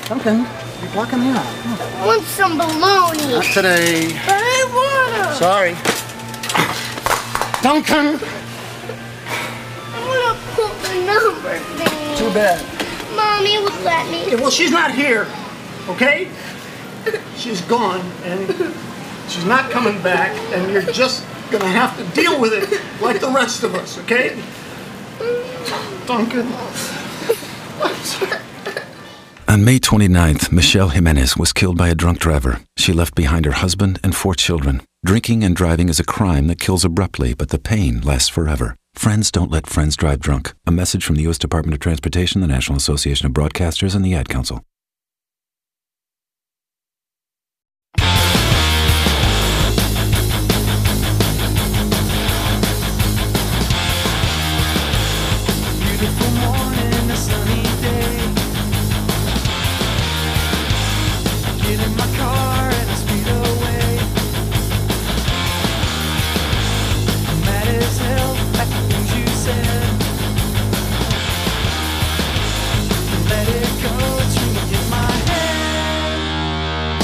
Duncan, you're blocking me out. I want some bologna. Not today. But I want to. Sorry. Duncan! I want to put the number thing. Too bad. Mommy would let me. Yeah, well, she's not here, okay? She's gone, and she's not coming back, and you're just gonna have to deal with it like the rest of us, okay? Duncan. On May 29th, Michelle Jimenez was killed by a drunk driver. She left behind her husband and 4 children. Drinking and driving is a crime that kills abruptly, but the pain lasts forever. Friends don't let friends drive drunk. A message from the U.S. Department of Transportation, the National Association of Broadcasters, and the Ad Council. Beautiful morning, a sunny day. Get in my car and I speed away. I'm mad as hell at the things you said. Let it go, it's ringing in my head.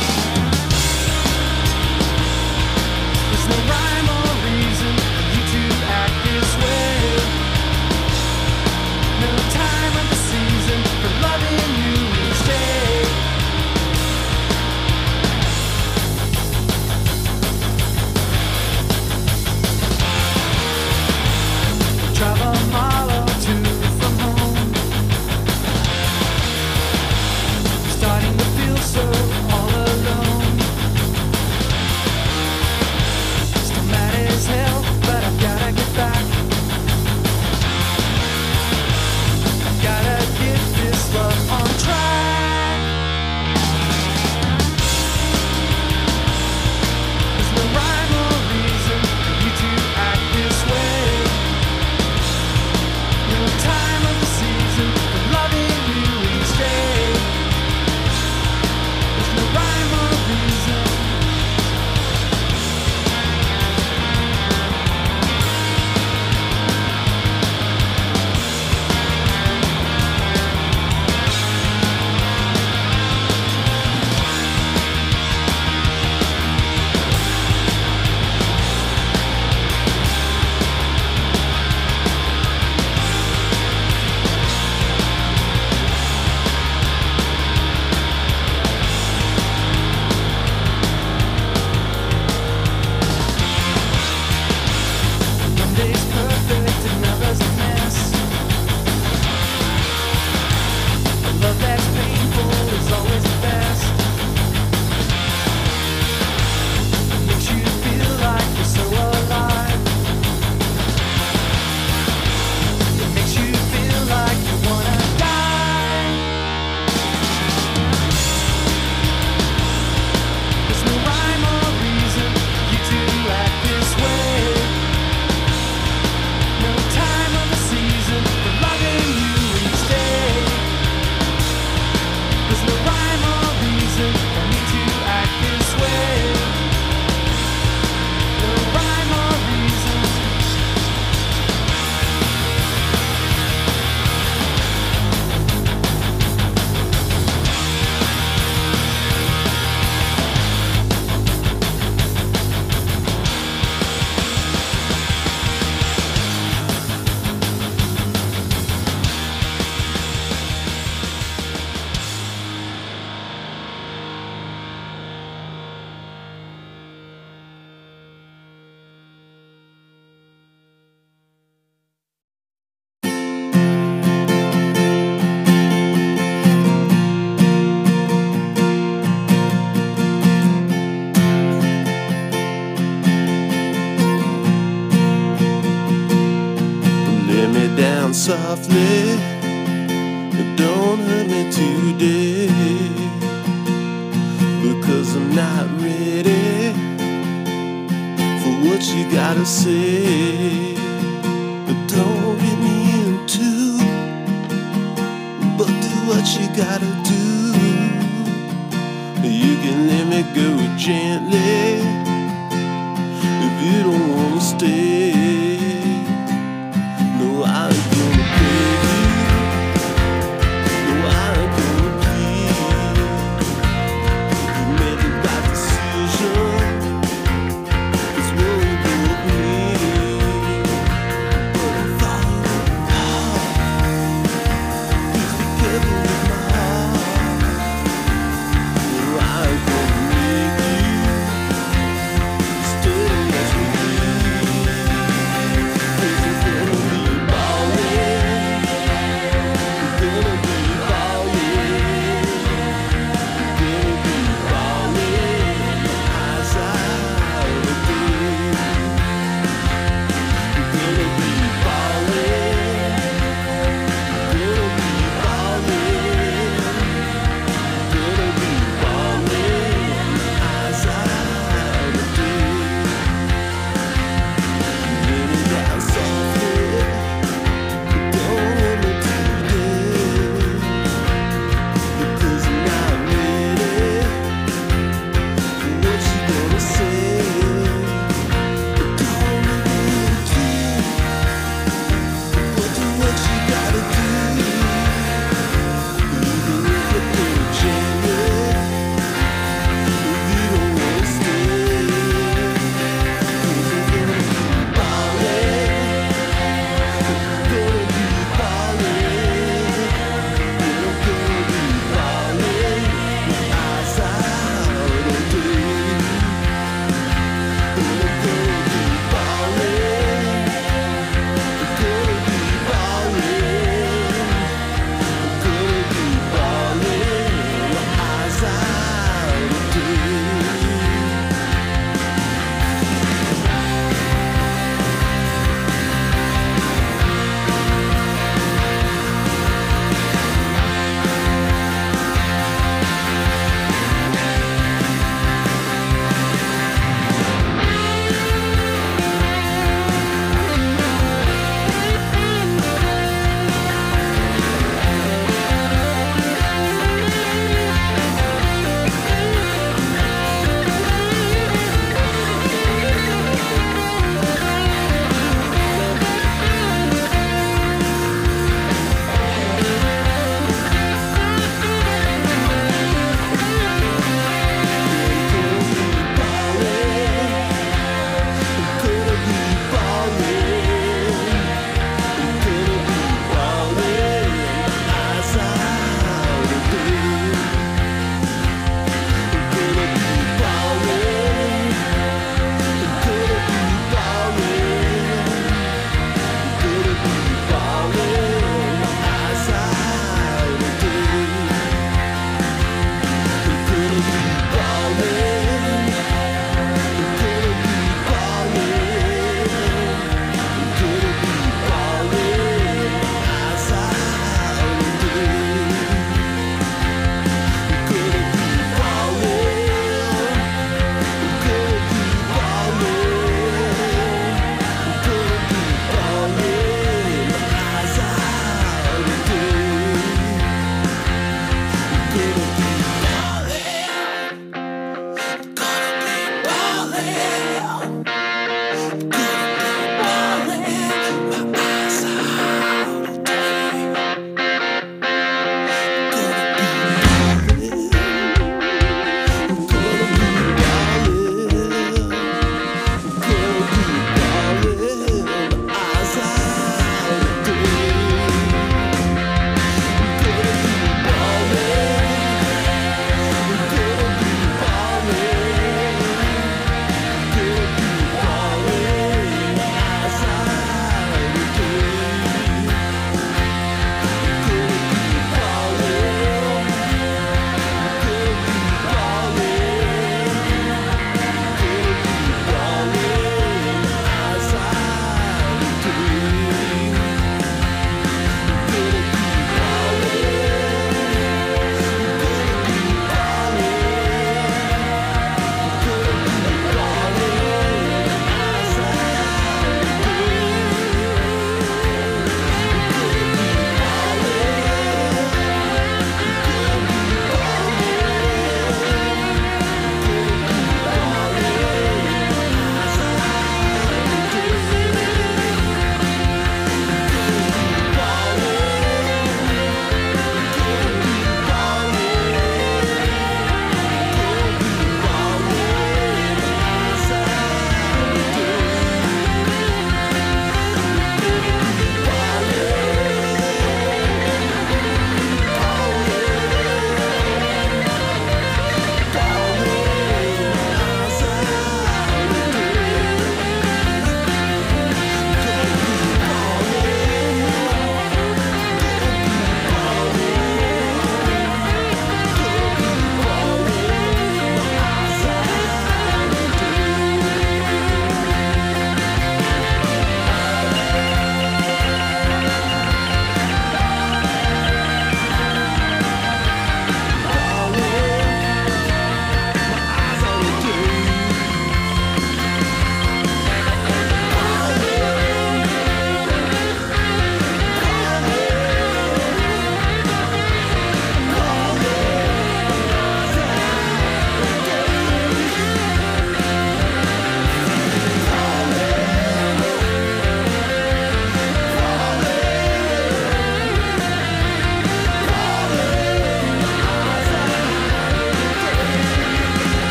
There's no rhyme or reason for you to act this way. No time of the season for loving you each day. Drive a mile or 2 from home, starting to feel so all alone. Still mad as hell, but I've gotta get back. Gotta get this love on track. There's no rhyme or reason for you to act this way. No time of the season for loving you each day. There's no rhyme or reason. One day's perfect, another's a mess. A love that's painful is always the best. It makes you feel like you're so alive. It makes you feel like you wanna die. There's no rhyme or reason for you to act this way. No time of the season for loving you each day. There's no rhyme or reason for me to act this way. No rhyme or reason. Lay me down softly, don't hurt me today, because I'm not ready for what you gotta say. Don't get me into, but do what you gotta do. You can let me go gently if you don't wanna stay. No, I ain't gonna beg you. No, I ain't gonna plead.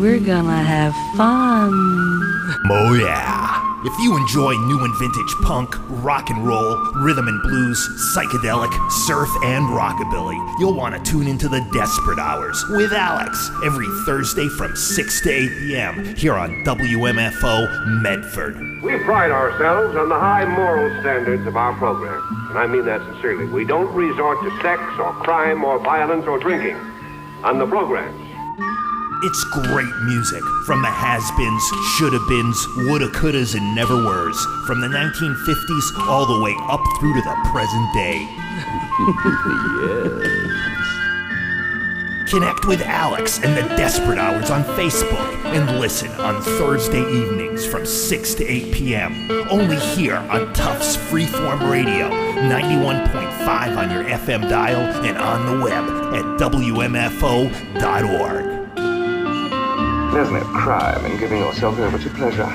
we're gonna have fun. Oh yeah. If you enjoy new and vintage punk, rock and roll, rhythm and blues, psychedelic, surf, and rockabilly, you'll want to tune into the Desperate Hours with Alex every Thursday from 6 to 8 p.m. here on WMFO Medford. We pride ourselves on the high moral standards of our program, and I mean that sincerely. We don't resort to sex or crime or violence or drinking on the programs. It's great music from the has-beens, shoulda-beens, woulda-couldas, and never-weres, from the 1950s all the way up through to the present day. Yes. Connect with Alex and the Desperate Hours on Facebook and listen on Thursday evenings from 6 to 8 p.m. Only here on Tufts Freeform Radio, 91.5 on your FM dial and on the web at WMFO.org. There's no crime in giving yourself over to pleasure.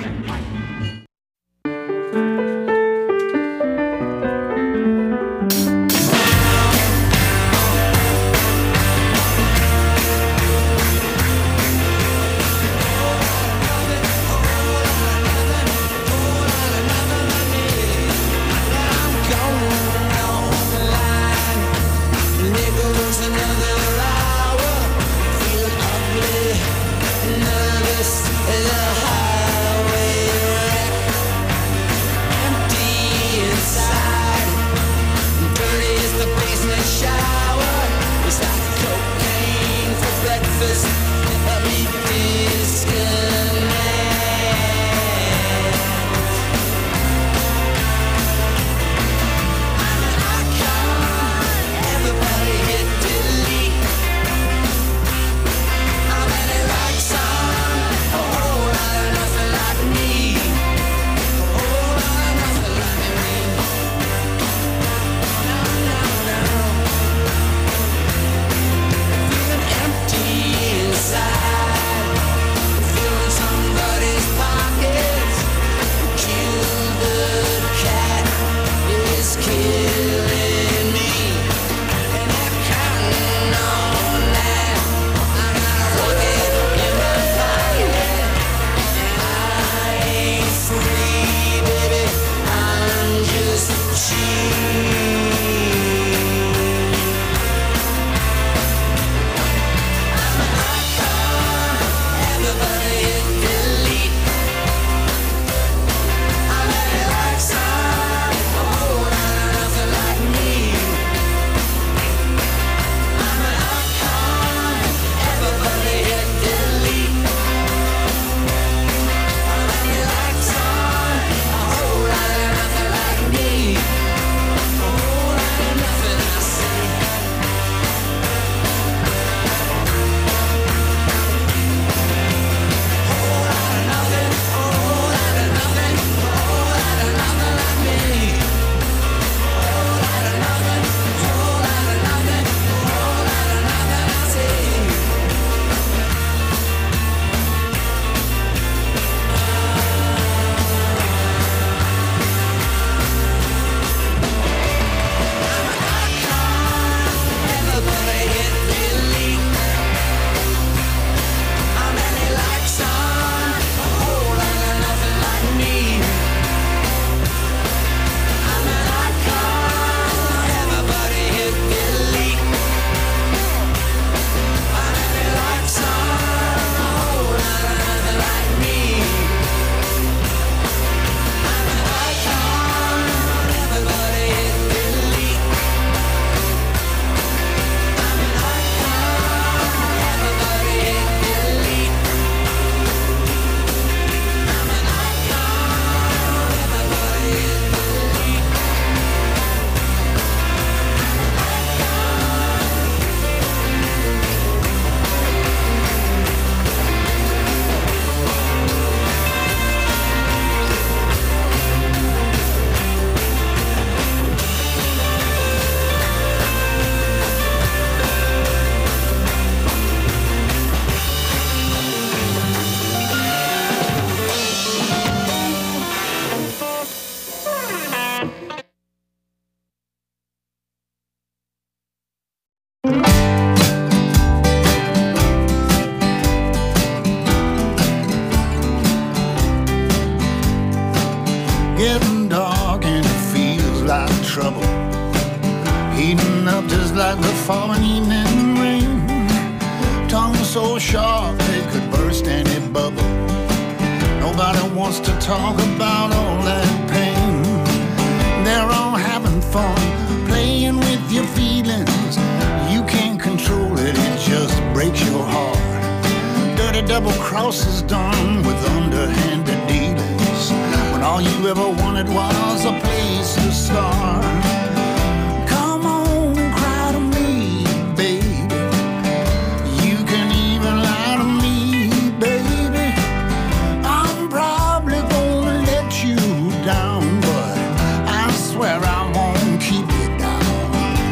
trouble, heating up just like the falling evening rain. Tongue so sharp they could burst any bubble. Nobody wants to talk about all that pain. They're all having fun, playing with your feelings. You can't control it, it just breaks your heart. Dirty double crosses done with underhanded dealings, when all you ever wanted was a place to start. Come on and cry to me, baby. You can even lie to me, baby. I'm probably gonna let you down, but I swear I won't keep you down.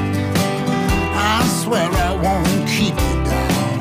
I swear I won't keep you down.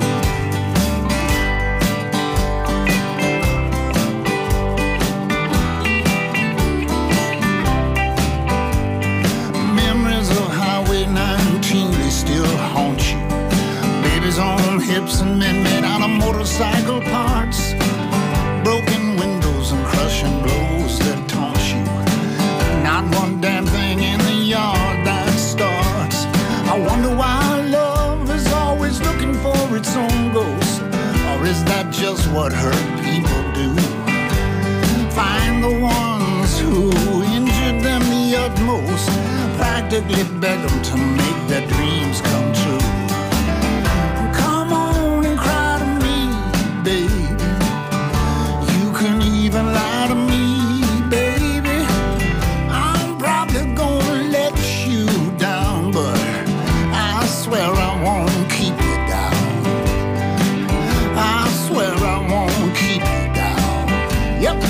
Memories of Highway 19, they still haunt you. Babies on hips and men made out of motorcycle parts. Broken windows and crushing blows that taunt you. Not one damn thing in the yard that starts. I wonder why love is always looking for its own ghost. Or is that just what hurt people do? Find the ones who injured them the utmost, practically beg them to make their dreams come true. Come on and cry to me, baby. You can even lie to me, baby. I'm probably gonna let you down, but I swear I won't keep you down. I swear I won't keep you down. Yep.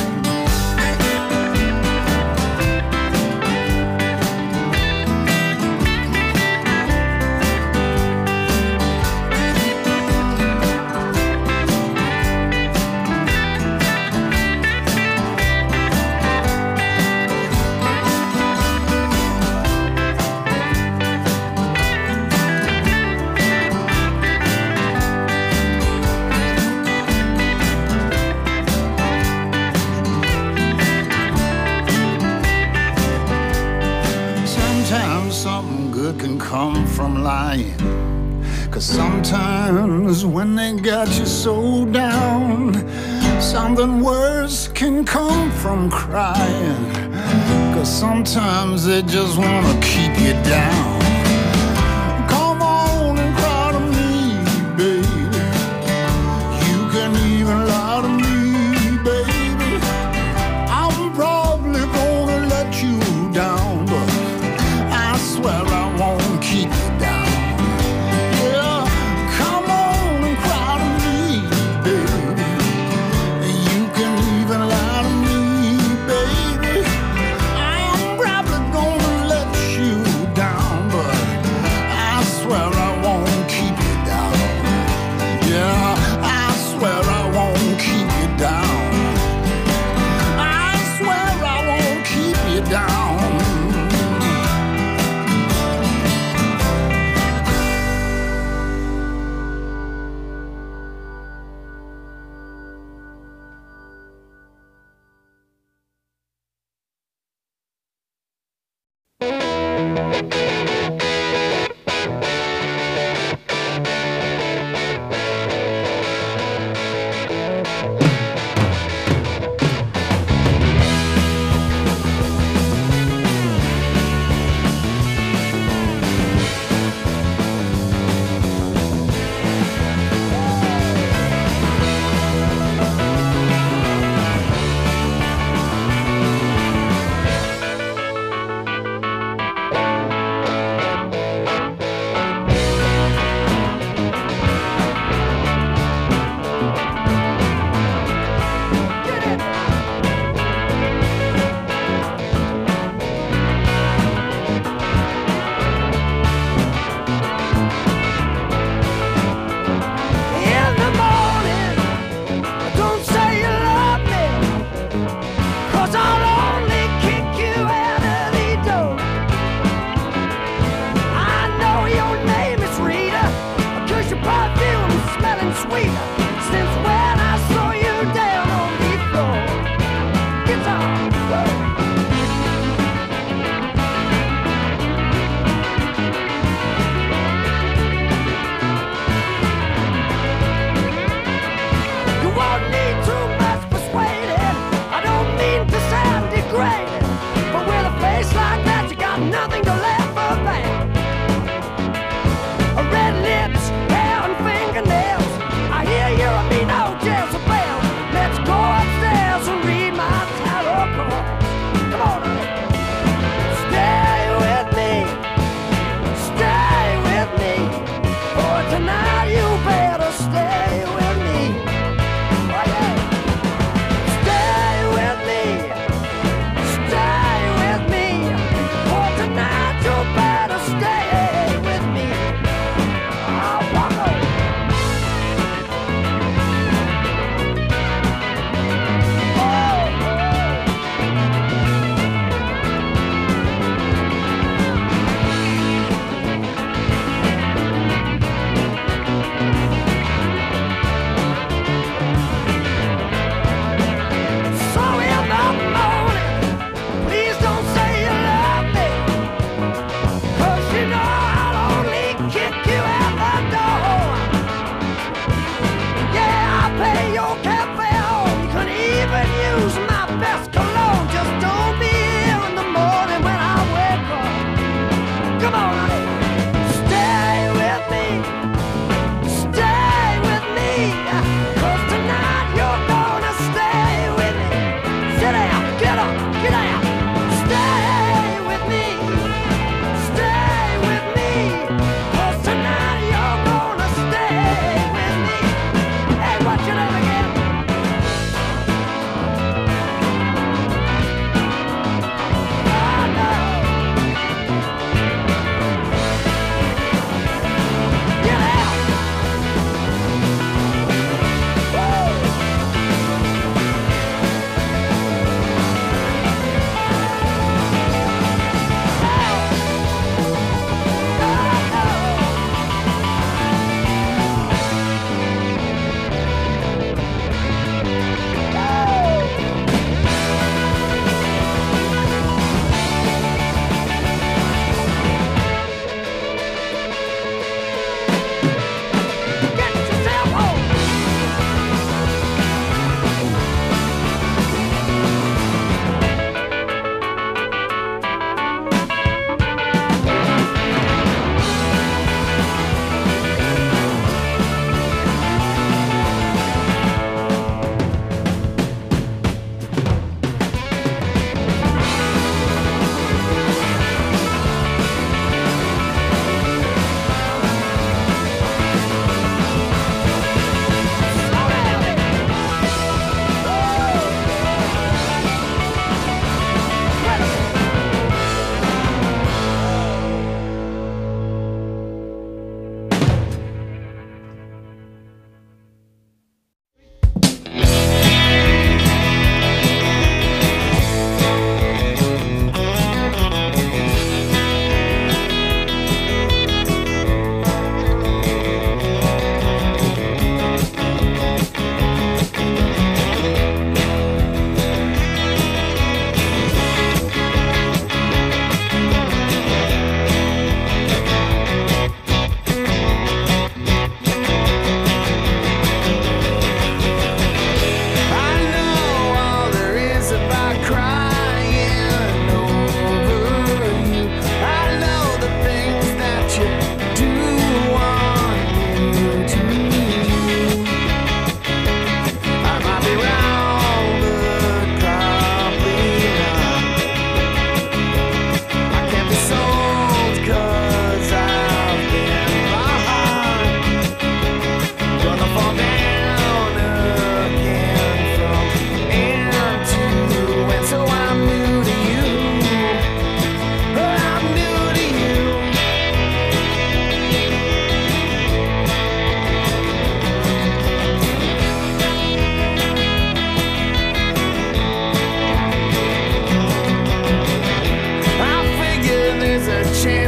Sometimes something good can come from lying. 'Cause sometimes when they got you so down, something worse can come from crying. 'Cause sometimes they just wanna keep you down. Come on and cry to me, baby. You can even lie to me, baby. I'm probably gonna let you down, but I swear I won't keep you down. Yeah, come on and cry to me, baby. You can even lie to me, baby. I'm probably gonna let you down, but I swear I won't keep you down. Yeah, I swear I won't keep you down. I swear I won't keep you down.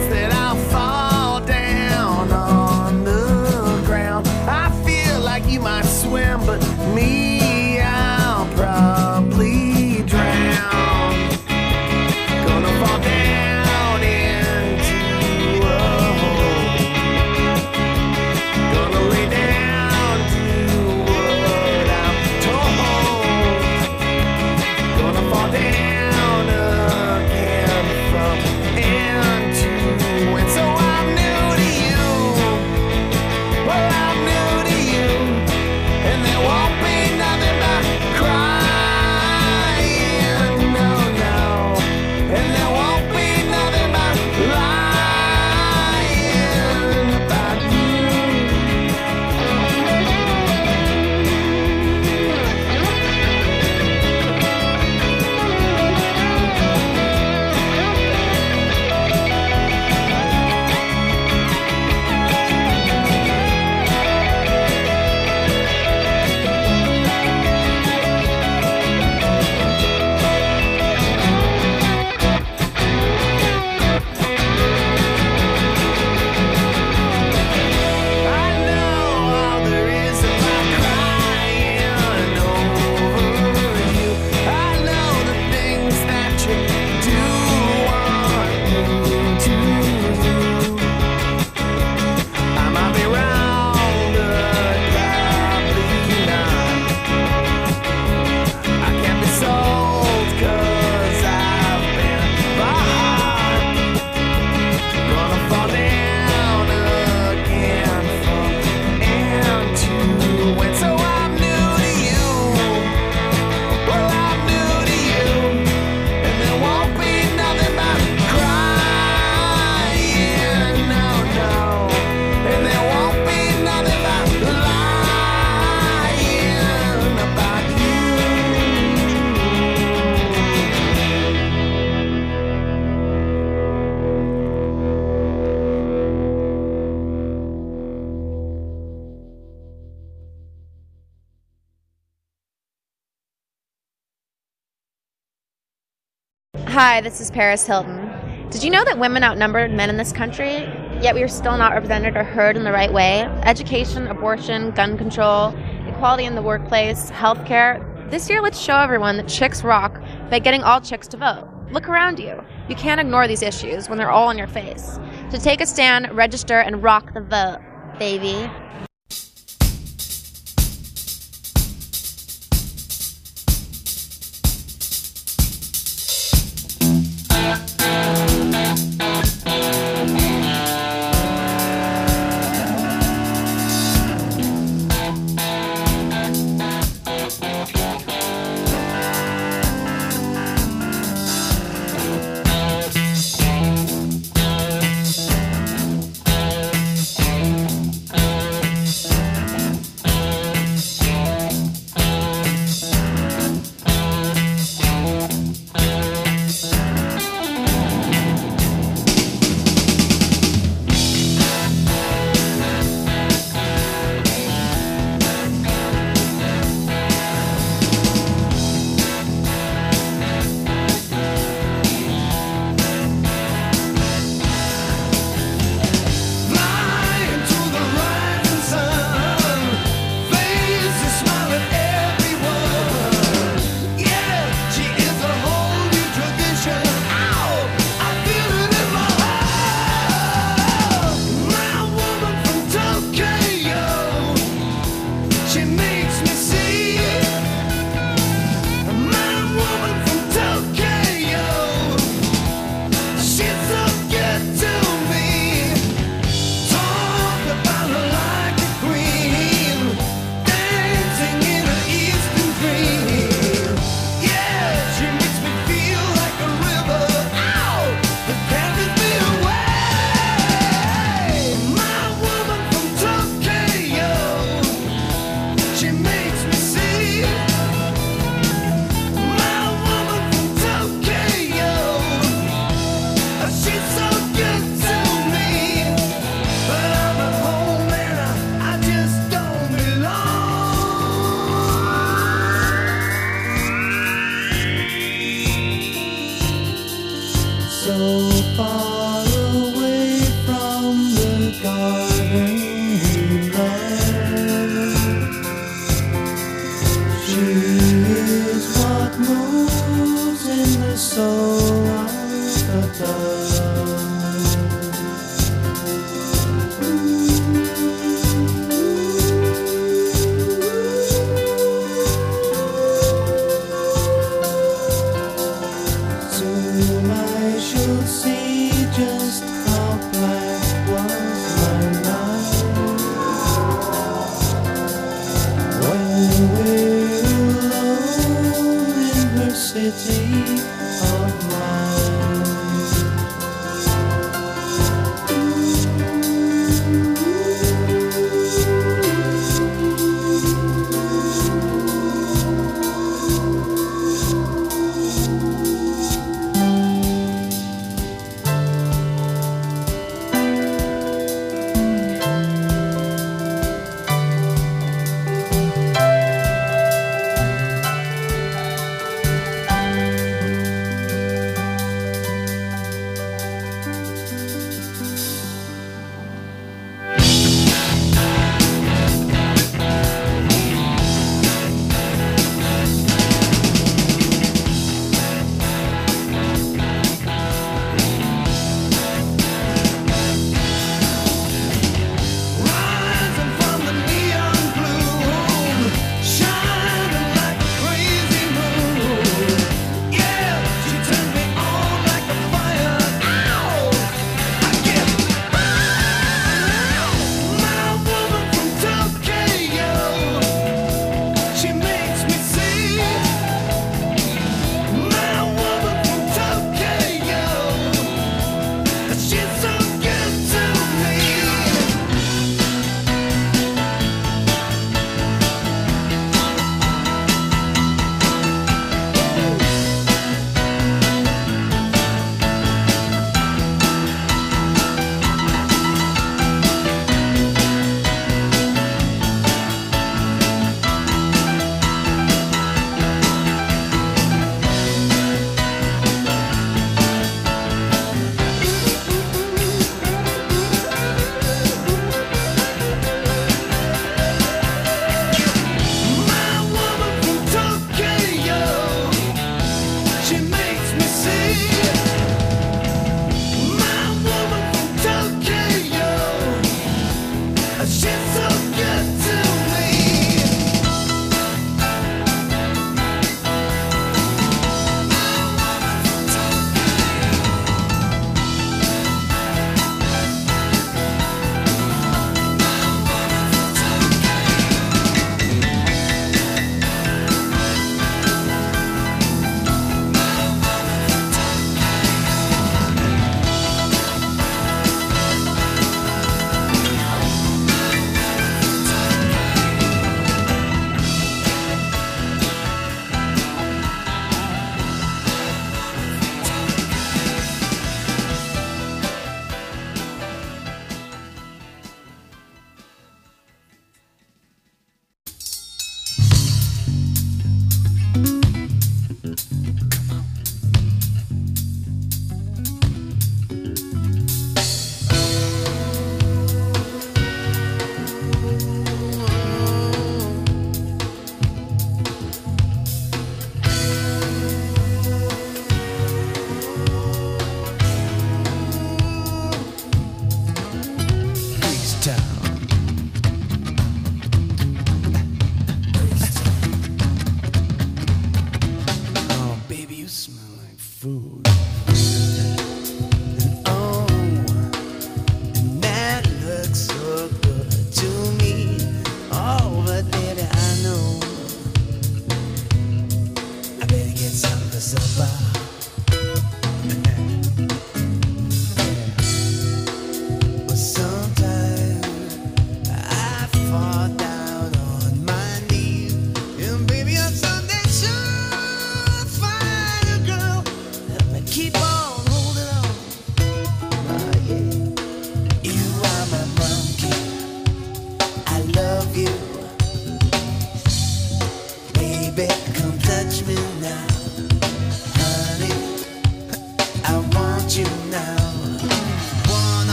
chance that I'll fall down on the ground. I feel like you might swim, but me, I'll probably drown. Gonna fall down into a hole. Gonna lay down, do what I'm told. Gonna fall down again from end to end. So I'm new to you. Well, I'm new to you. And there won't be nothing but crying. No, no. And there won't be nothing but lying about you. I know all there is about crying over you. I know the things that you do want me to do. I might be wrong, but probably not. I can't be sold 'cause I've been bought. Gonna fall down again from end to end. So I'm new to you. Well, I'm new to you. And there won't be nothing but crying. No, no. And there won't be nothing but lying about you. Hi, this is Paris Hilton. Did you know that women outnumber men in this country, yet we are still not represented or heard in the right way? Education, abortion, gun control, equality in the workplace, healthcare. This year, let's show everyone that chicks rock by getting all chicks to vote. Look around you. You can't ignore these issues when they're all in your face. To take a stand, register, and rock the vote, baby. city of mine.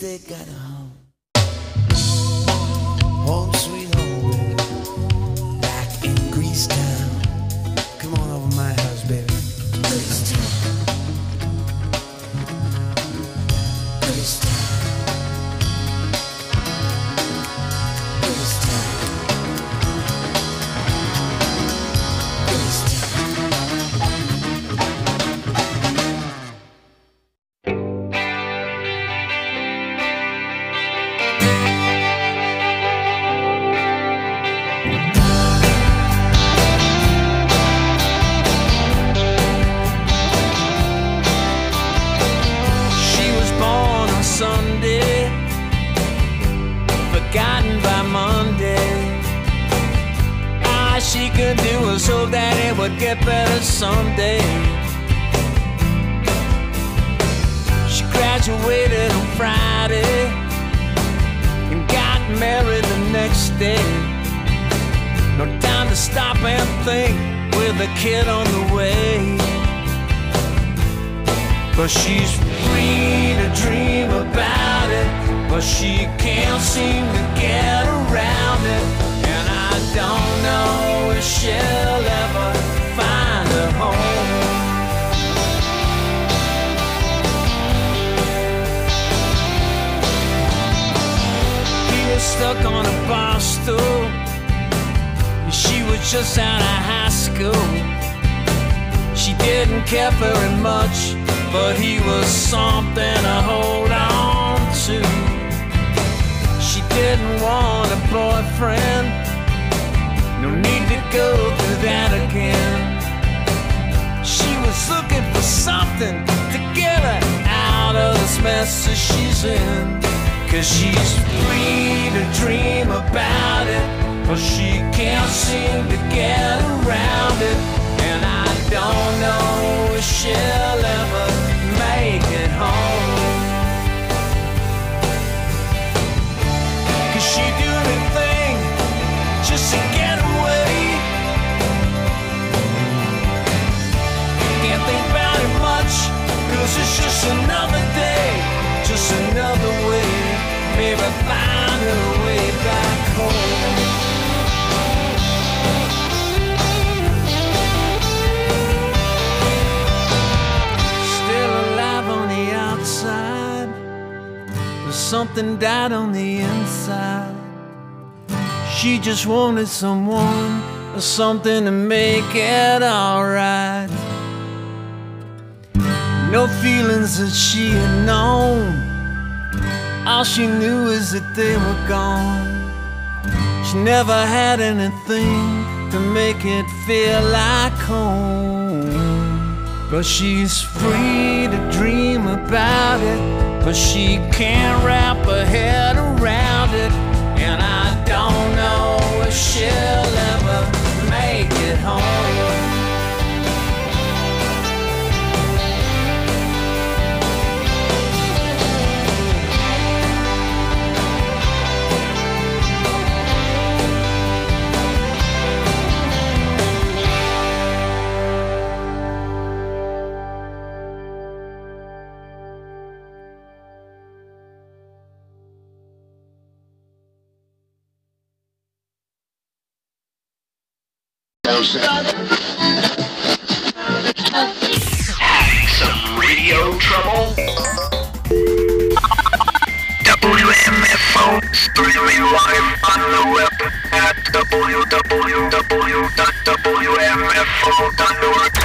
they got a home. Home sweet home, baby. Back in Grease Town. Come on over my house, baby. Grease Town. Grease Town. Grease Town. Grease Town. Sunday, forgotten by Monday. All she could do was hope that it would get better someday. She graduated on Friday and got married the next day. No time to stop and think with a kid on the way. But she's free to dream about it, but she can't seem to get around it. And I don't know if she'll ever find a home. He was stuck on a bar stool, and she was just out of high school. She didn't care very much, but he was something to hold on to. She didn't want a boyfriend, no need to go through that again. She was looking for something to get her out of this mess that she's in. 'Cause she's free to dream about it, but she can't seem to get around it. And I don't know if she'll ever make it home. 'Cause she do anything just to get away. Can't think about it much, 'cause it's just another day, just another way. Maybe find her way back home. But something died on the inside. She just wanted someone or something to make it alright. No feelings that she had known, all she knew is that they were gone. She never had anything to make it feel like home. But she's free to dream about it, but she can't wrap her head around it. And I don't know if she'll ever make it home. Having some radio trouble? WMF phone streaming live on the web at www.wmfo.org.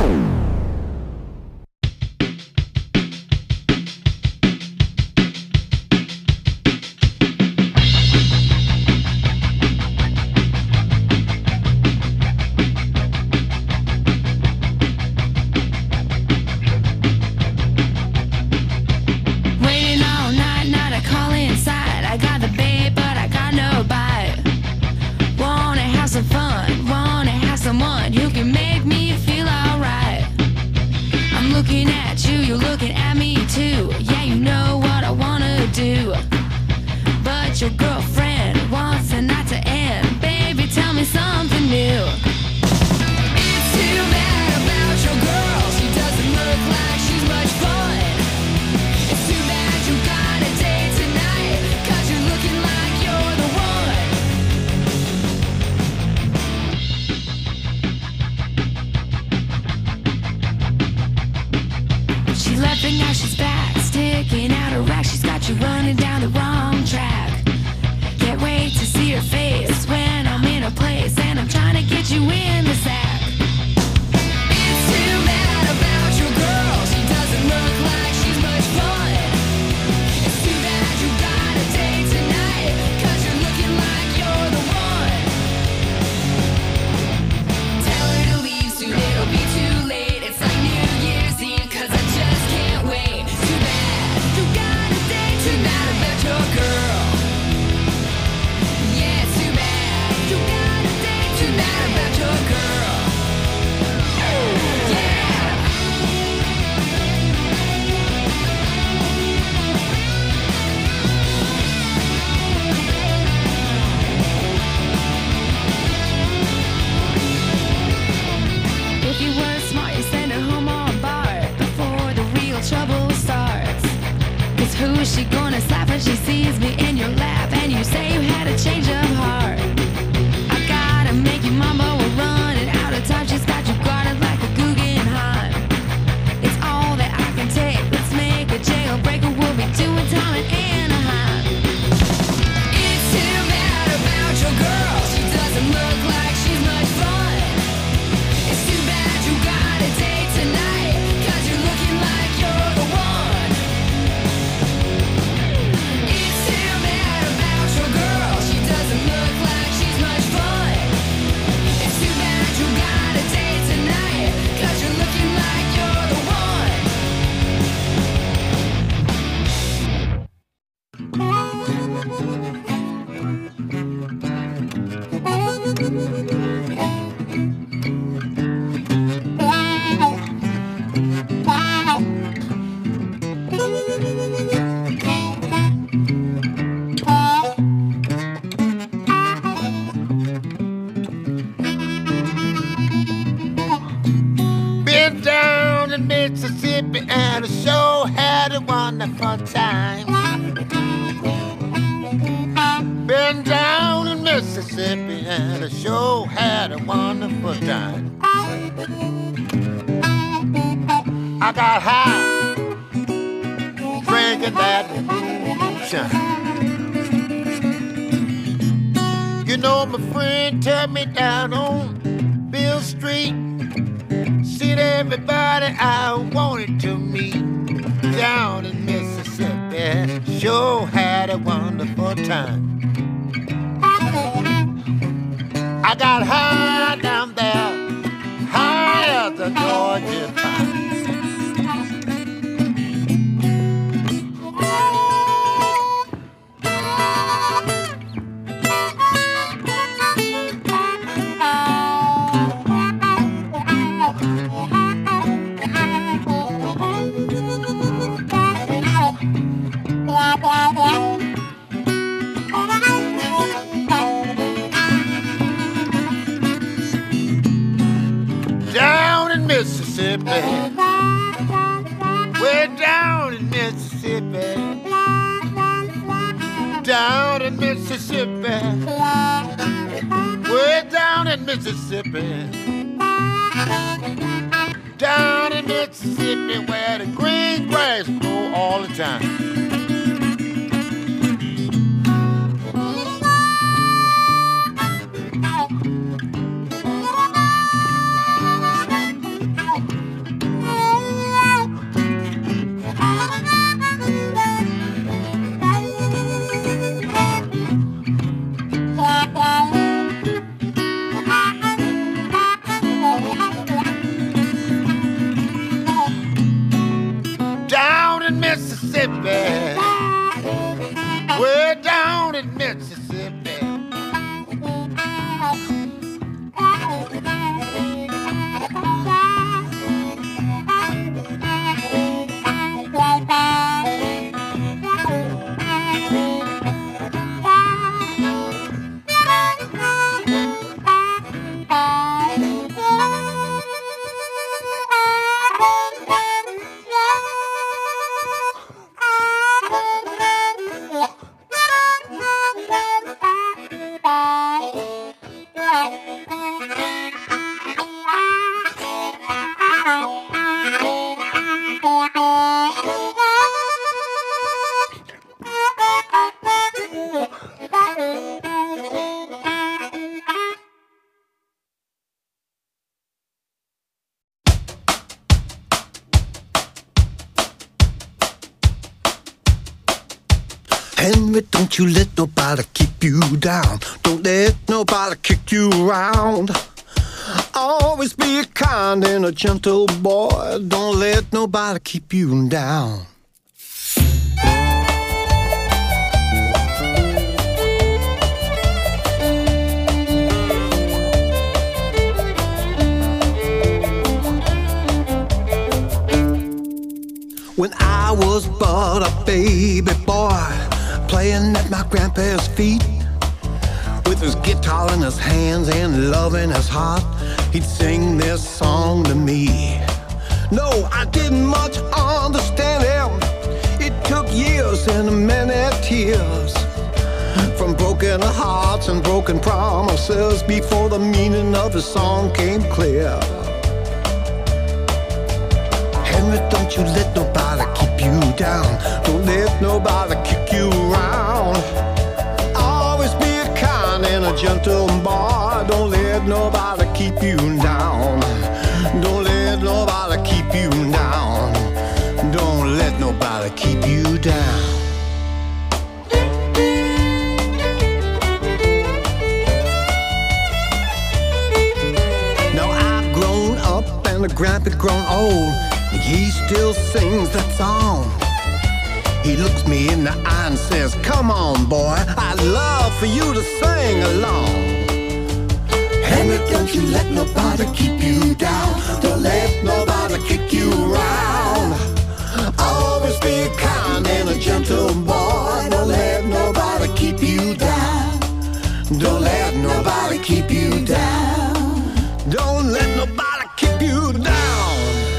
Your girlfriend wants the night to end. Baby, tell me something new. It's too bad about your girl. She doesn't look like she's much fun. It's too bad you got a date left and now she's back, sticking out her rack. She's got you running down the wrong track. Can't wait to see her face when I'm in a place and I'm trying to get you in the sack. It's too bad about your girl. She doesn't look like she's much fun. It's too bad you got a date tonight, 'cause you're looking like you're the one. Tell her to leave soon, it'll be too late. It's like New Year's Eve, 'cause I just can't wait. Too bad you got a date. Too bad about your girl. Yeah, too bad you got a date. Too bad about your girl. Yeah. If you were smart, you send her home on bar before the real trouble starts. 'Cause who is she gonna slap when she sees me in your lap and you say you had a change of heart? I gotta make you mama, we're running out of time. She's got you guarded like a Guggenheim. It's all that I can take. Let's make a jailbreaker. We'll be doing time in Anaheim. It's too bad about your girl. She doesn't look like she's much fun. It's too bad you got a date tonight, 'cause you're looking like you're the one. It's too bad about your girl. She doesn't look like she's much fun. It's too bad you got a date tonight, 'cause you're looking like you're the one. Been down in Mississippi and I sure had a wonderful time. Been down in Mississippi and I sure had a wonderful time. I got high, drinking that moonshine. You know, my friend took me down on Bill Street. Seen everybody I wanted to meet down in Mississippi. Sure had a wonderful time. I got high down there, high as the Georgia pine. Down in Mississippi, way down in Mississippi, down in Mississippi, way down in Mississippi, down in Mississippi, where the green grass grow all the time. Down in Mississippi, Henry, don't you let nobody keep you down. Don't let nobody kick you around. Always be kind and a gentle boy. Don't let nobody keep you down. When I was but a baby boy, playing at my grandpa's feet, with his guitar in his hands and love in his heart, he'd sing this song to me. No, I didn't much understand him. It took years and many tears, from broken hearts and broken promises, before the meaning of his song came clear. Henry, don't you let nobody keep you down. Don't let nobody kick you around. Always be kind and a gentle boy. Don't let nobody keep you down. Don't let nobody keep you down. Don't let nobody keep you down. Now I've grown up and the grandpa's grown old. He still sings that song. He looks me in the eye and says, come on, boy, I'd love for you to sing along. Henry, don't you let nobody keep you down. Don't let nobody kick you around. Always be kind and a gentle boy. Don't let nobody keep you down. Don't let nobody keep you down. Don't let nobody keep you down.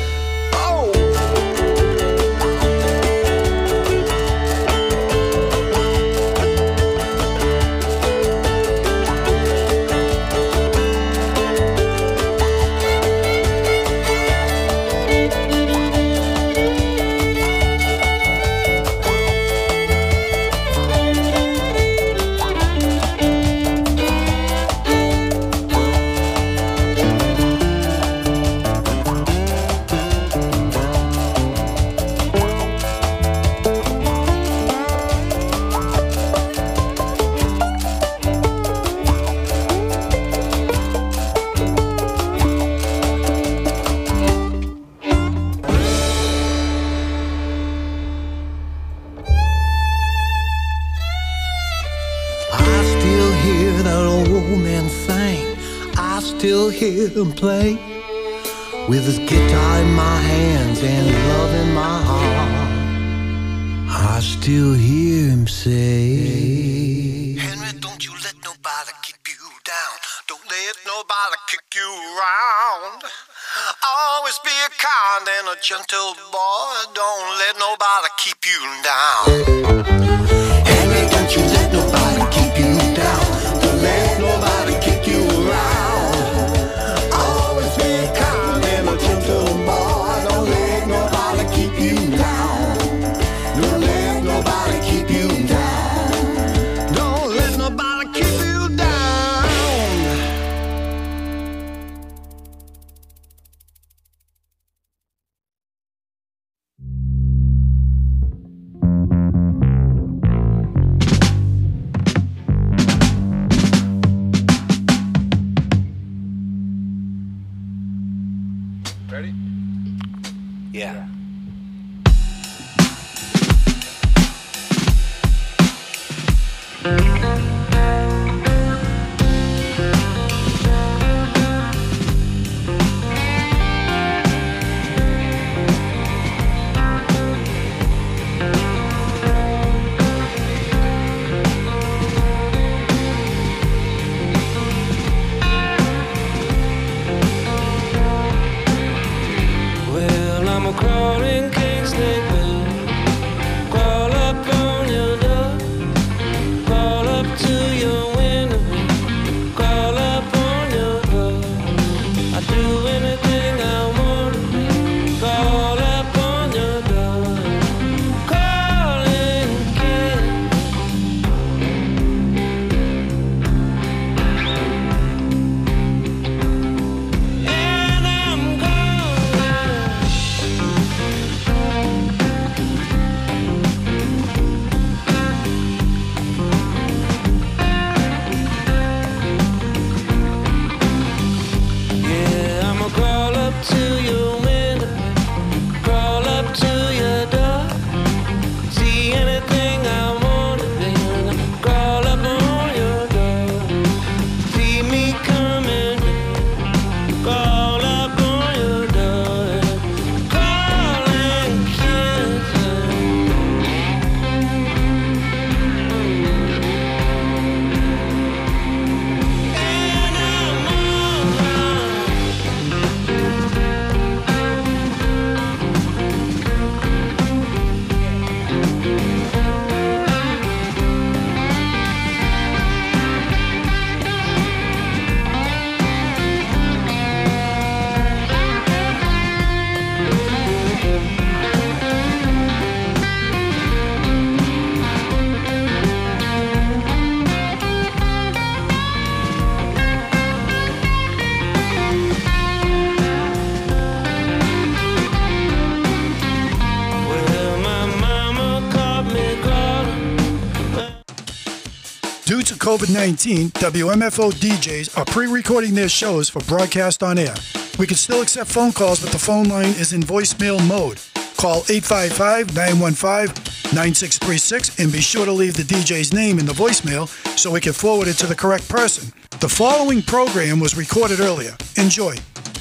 Hear him play with his guitar in my hands and love in my heart. I still hear him say, Henry, don't you let nobody keep you down. Don't let nobody kick you around. Always be a kind and a gentle boy. Don't let nobody keep you down. Henry, don't you let nobody keep you down. Don't let nobody kick you around. Ready? Yeah. Crawling king snake man, crawl up on your door, crawl up. COVID-19, WMFO DJs are pre-recording their shows for broadcast on air. We can still accept phone calls, but the phone line is in voicemail mode. Call 855-915-9636 and be sure to leave the DJ's name in the voicemail so we can forward it to the correct person. The following program was recorded earlier. Enjoy.